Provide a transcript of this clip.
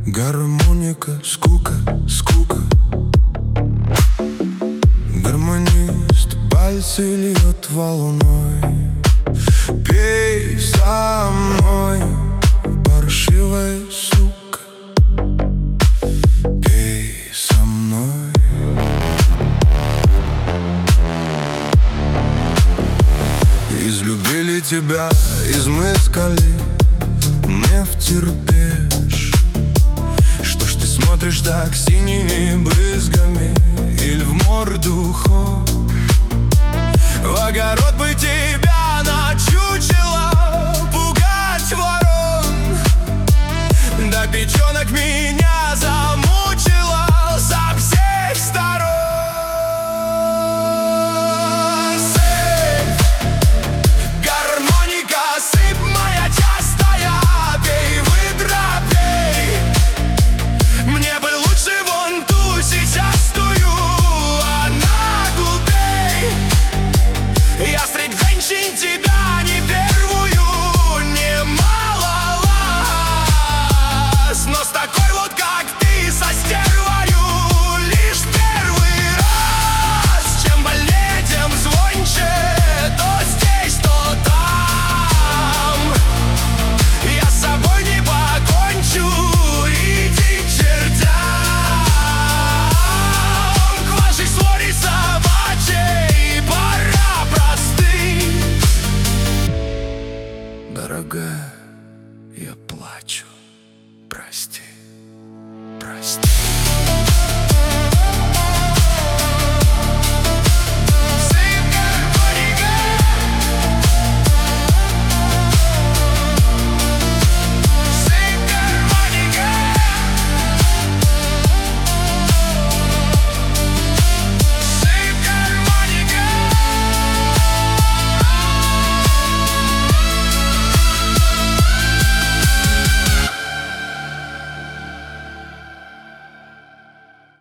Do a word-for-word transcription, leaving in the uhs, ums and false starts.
Гармоника, скука, скука. Гармонист пальцы льет волной. Пей со мной, паршивая сука. Пей со мной. Излюбили тебя, измыскали, не втерпешь. Что ж ты смотришь так синими брызгами? Или в морду хо? В огород бы тебя на чучело пугать ворон. Да печенок меня замучила со всех сторон. Сыпь, гармоника, сыпь моя частая, пей, выдра, пей. Мне бы лучше вон ту сисястую, она глупей. Я среди женщин тебя не первую, не малолаз, но с такой вот, как ты, со стервою лишь первый раз. Чем больнее, тем звонче, то здесь, то там. Я с собой не покончу, иди к чертям. К вашей своре собачьей пора простыть. Дорогая, я плачу, прости.